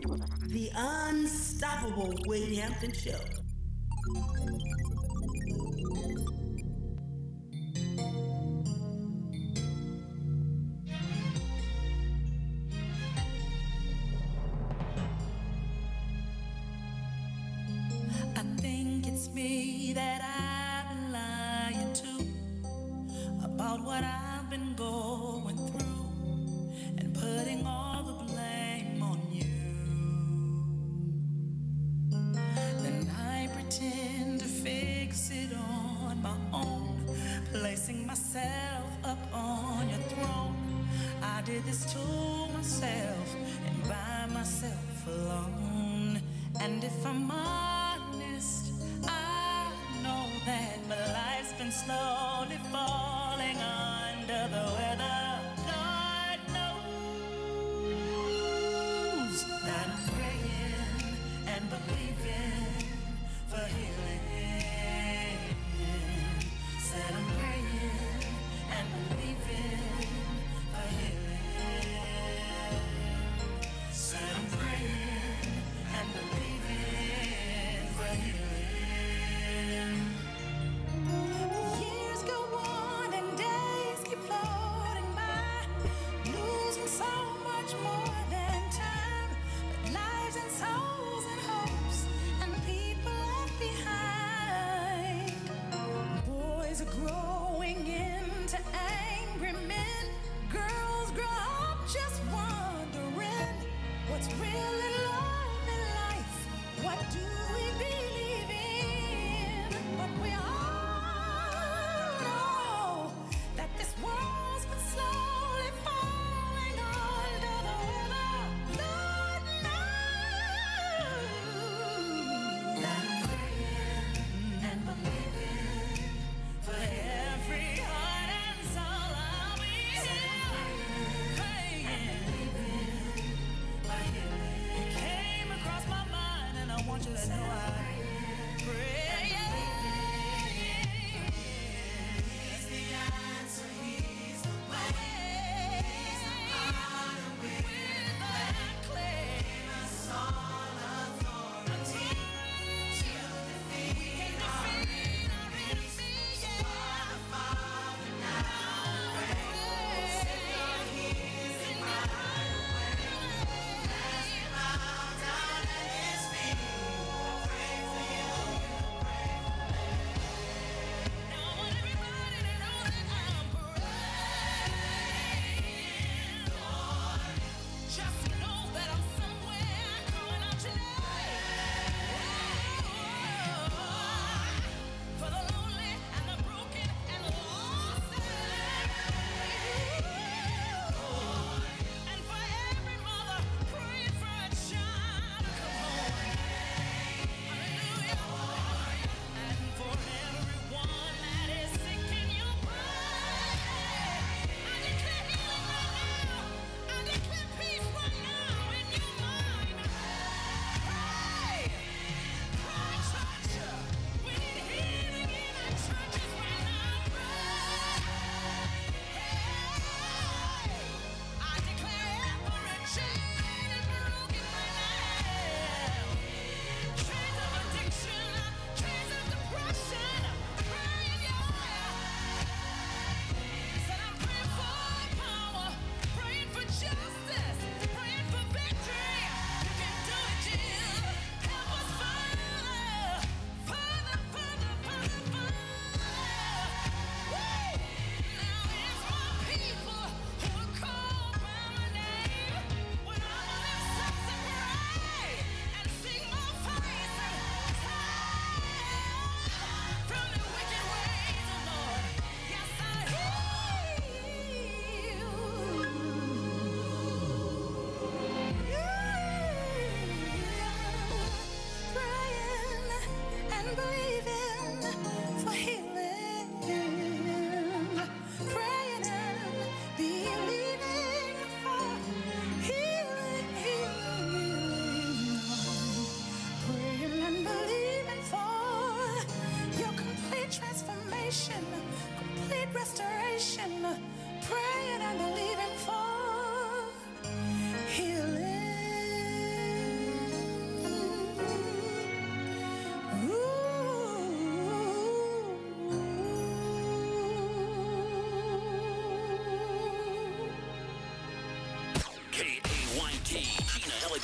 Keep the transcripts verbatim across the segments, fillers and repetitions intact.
The unstoppable Wade Hampton Show. I think it's me that I've been lying to about what I've been going through and putting all the blame on you. Then I pretend to fix it on my own, placing myself up on your throne. I did this to myself and by myself alone. And if I'm honest, I know that my life's been slowly falling under the weather. Lord knows that I'm praying and believing for healing. Said I'm praying and believing for healing. Said I'm praying and believing for healing. Years go on and days keep floating by, losing so much more than time, but lives and souls and hopes and people left behind. Boys are growing into angry men, girls grow up just wondering what's really love in life. What do we believe in? But we all know that this world's been slowly falling under the weather. Lord knows that I'm praying and believing for every heart and soul. I'll be here praying. It came across my mind and I want you to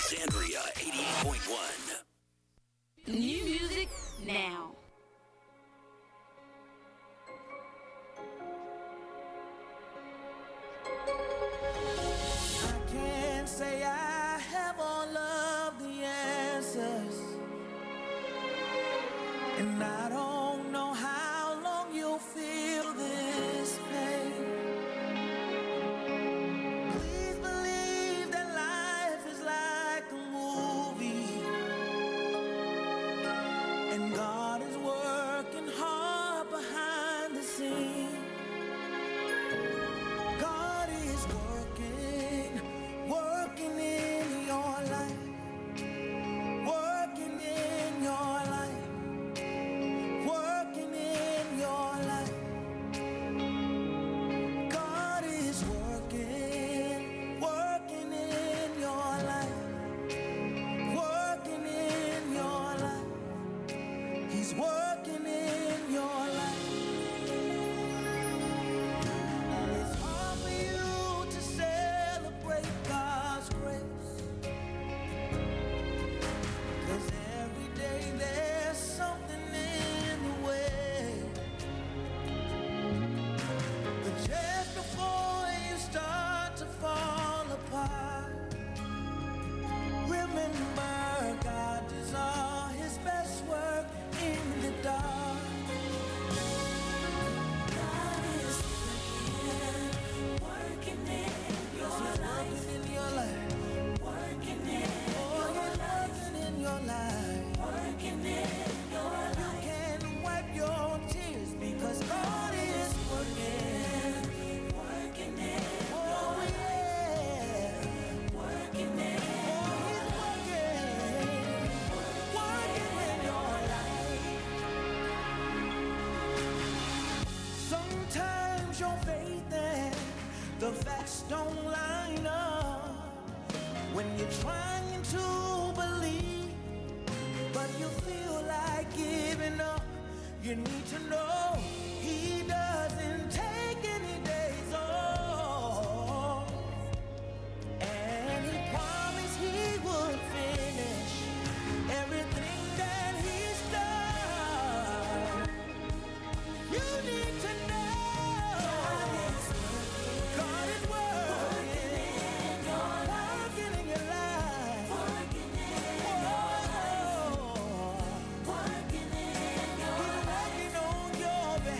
Alexandria eighty-eight point one. New music now. I can't say I have all of the answers, and I don't know how long you'll feel this pain. Please believe that life is like a movie, and God is working hard behind the scenes. God is working, working in your life, working in your life, working in your life. God is working, working in your life, working in your life. He's working in your life. It's hard for you to celebrate God's grace, 'cause every day there's something in the way. But just before you start to fall apart, remember God does all his best work in the dark. God is working, working in your life, working in your life, working in your life, working in your life, working in your life. You can wipe your tears because God is working, working in your life, working in, oh, he's working, working in your life. Sometimes your faith and the facts don't line up when you're trying to believe, but you feel like giving up. You need to know he doesn't take any days off, and he promised he would finish everything that he's done. You need to know God is working, working in your life, working in your life, working in your life. He's working on your behalf.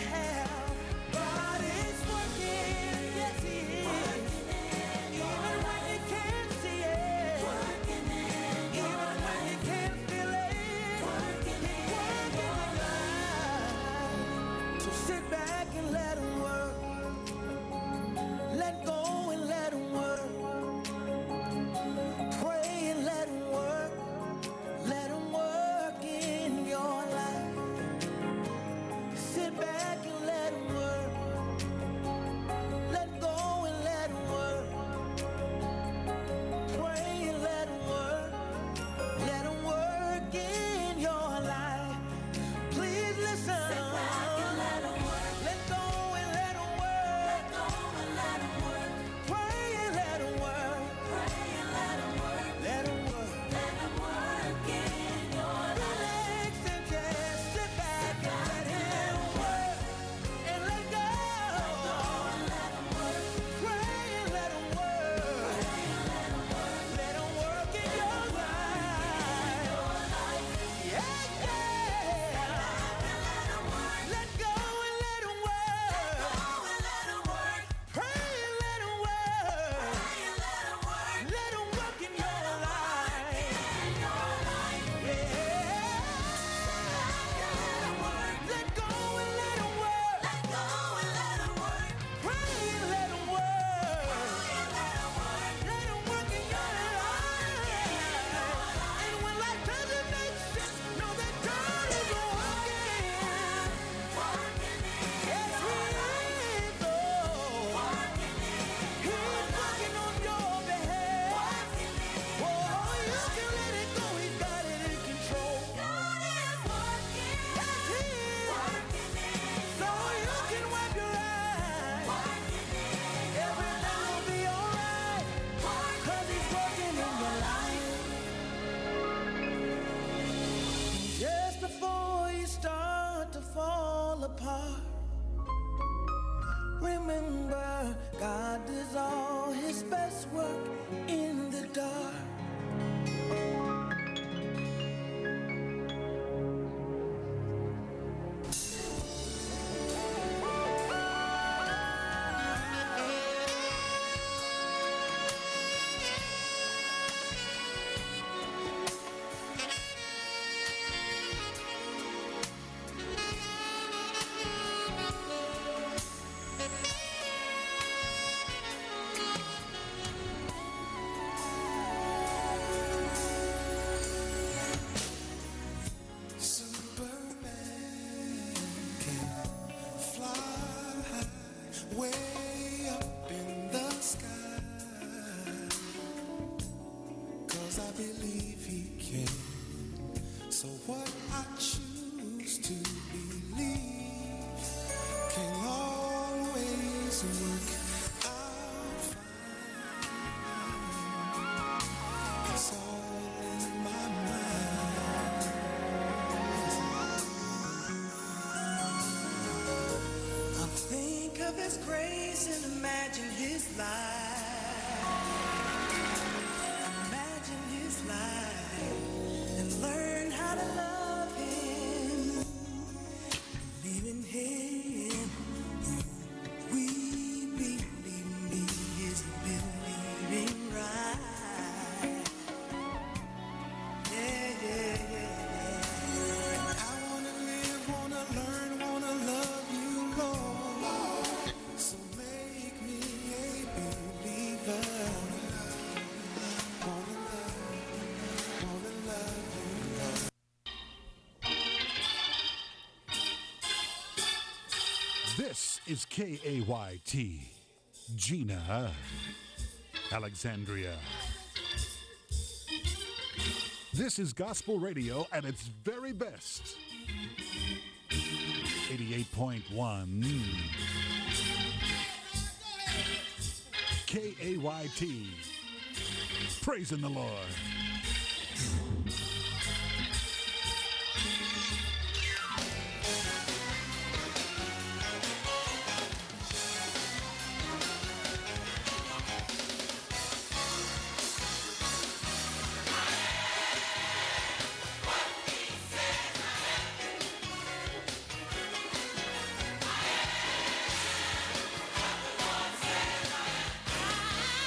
best work in the dark. This is K A Y T, Gina, Alexandria. This is gospel radio at its very best. eighty-eight point one K A Y T, praising the Lord.